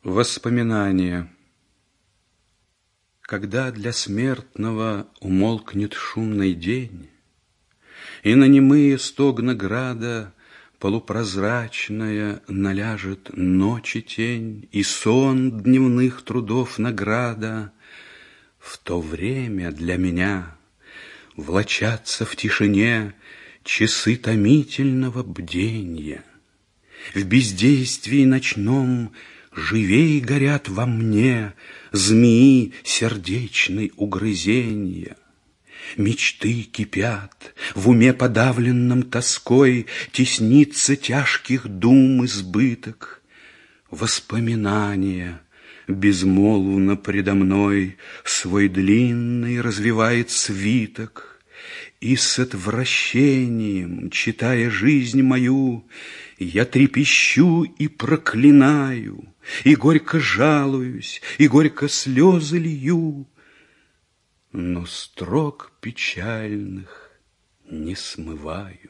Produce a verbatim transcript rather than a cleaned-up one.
Воспоминания. Когда для смертного умолкнет шумный день, И на немые стогны града полупрозрачная наляжет ночи тень, И сон дневных трудов награда, в то время для меня влачатся в тишине часы томительного бденья. В бездействии ночном живей горят во мне змеи сердечной угрызенья. Мечты кипят, в уме подавленном тоской теснится тяжких дум избыток. Воспоминания безмолвно предо мной свой длинный развивает свиток, и с отвращением, читая жизнь мою, я трепещу и проклинаю, и горько жалуюсь, и горько слезы лью, но строк печальных не смываю.